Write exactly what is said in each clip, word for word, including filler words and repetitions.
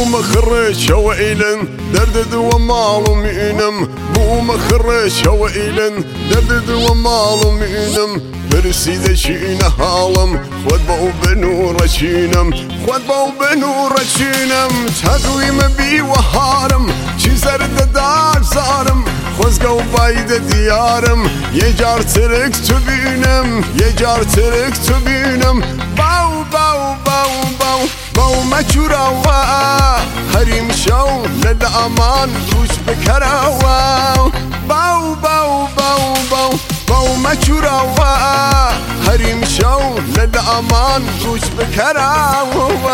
مخرج وإلن دردد ومال مينم بو مخرج وإلن دردد ومال مينم برسيد شين حالم خود باو بنور شينم خود باو بنور شينم تقويم بي وهارم چي زرد دار زارم خوزگو باید دیارم یه جار ترک تو بینم یه جار ترک تو بینم باو باو باو باو باو مچورا و حریم شو لد امان روش بکرا و باو باو باو باو باو مچورا و حریم شو لد امان روش بکرا و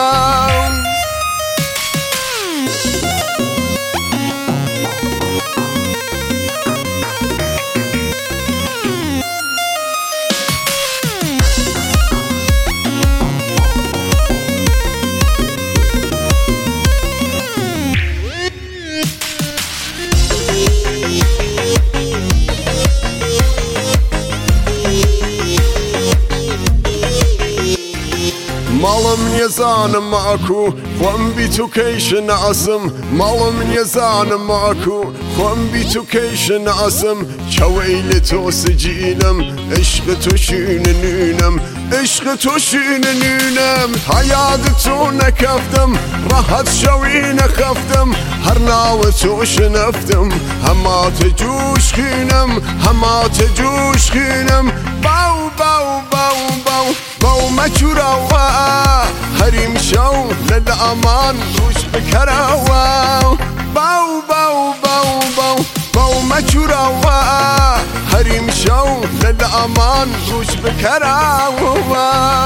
مالم يزان معكو خوان بيتو كيش نعسم مالم يزان معكو خوان بيتو كيش نعسم شويل تو سجينم عشق تو شين نينم عشق تو شين نينم حياة تو نكفتم راحت شوي نخفتم هر ناو تو شنفتم هما تجوش خينم هما تجوش خينم باو باو باو باو باو مچورا و حریم شو لد امان روش بکرا و باو باو باو باو باو مچورا و حریم شو لد امان روش بکرا و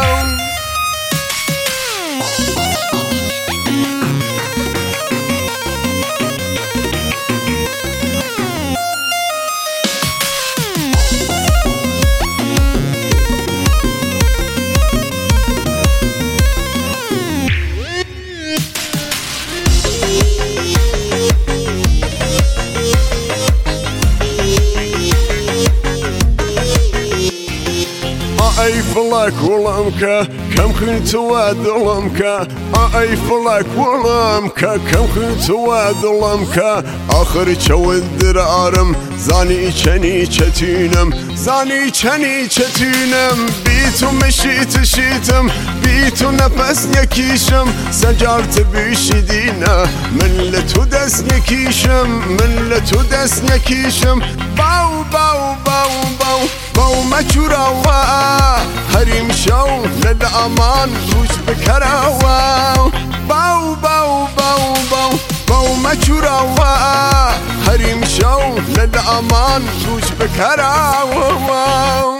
أي فلك ولمك كم كنت وادلمك أي فلك ولمك كم كنت وادلمك آخر چود درارم زاني چني چتينم زاني چني چتينم بيتو مشيت شيتم بيتو نفس يكيشم سجارت بيشدينا ملتو دس يكيشم ملتو دس يكيشم باو باو باو باو باو مچورا و حریم شو لد امان روش بکرا و باو باو باو باو باو مچورا و حریم شو لد امان روش بکرا و